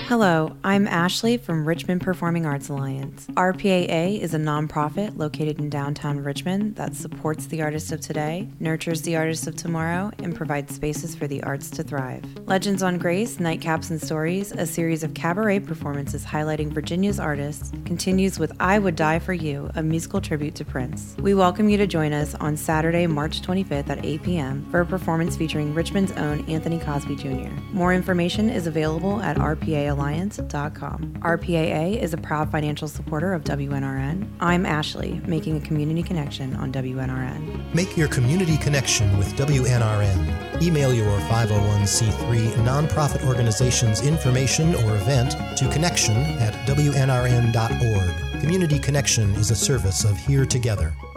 Hello, I'm Ashley from Richmond Performing Arts Alliance. RPAA is a nonprofit located in downtown Richmond that supports the artists of today, nurtures the artists of tomorrow, and provides spaces for the arts to thrive. Legends on Grace, Nightcaps and Stories, a series of cabaret performances highlighting Virginia's artists, continues with I Would Die for You, a musical tribute to Prince. We welcome you to join us on Saturday, March 25th at 8 p.m. for a performance featuring Richmond's own Anthony Cosby Jr. More information is available at rpaalliance.com. RPAA is a proud financial supporter of WNRN. I'm Ashley, making a community connection on WNRN. Make your community connection with WNRN. Email your 501c3 nonprofit organization's information or event to connection@wnrn.org. Community Connection is a service of Here Together.